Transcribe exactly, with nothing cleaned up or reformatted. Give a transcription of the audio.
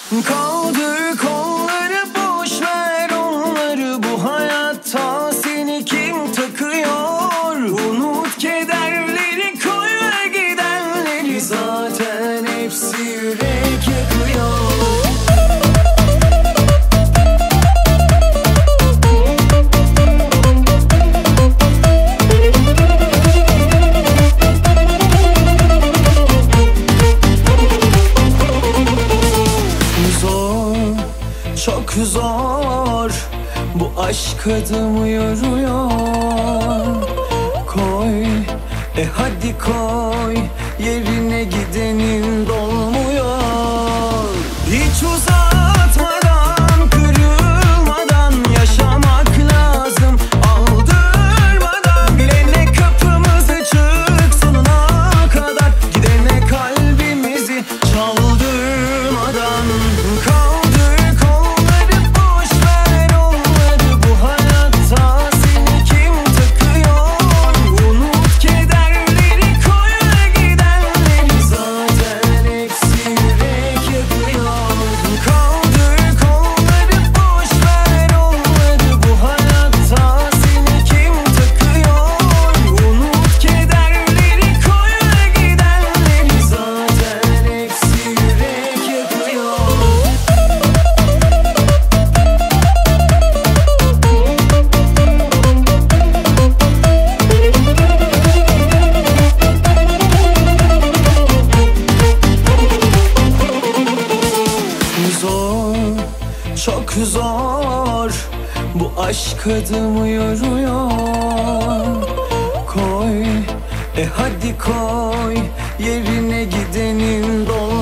Kaldır kolları, boş ver onları. Bu hayatta seni kim takıyor? Unut kederleri, koy ve gidenleri. Zaten hepsi yürek yakıyor. Çok zor, bu aşk adımı yoruyor. Koy, e hadi koy, yerine gidenin dolmuyor. Hiç uzatmadan, kırılmadan yaşamak lazım. Aldırmadan, bilene kapımız açık sonuna kadar. Gidene kalbimizi çaldırmadan. Kaldır kolları, boş ver onları. Bu hayatta seni kim takıyor? Unut kederleri, koy ve gidenleri. Zaten hepsi yürek yakıyor. Kaldır kolları, boş ver onları. Bu hayatta seni kim takıyor? Unut kederleri, koy ve gidenleri. Zaten hepsi yürek yakıyor. Zor, çok zor, bu aşk adımı yoruyor. Koy, e hadi koy, yerine gidenin doğru.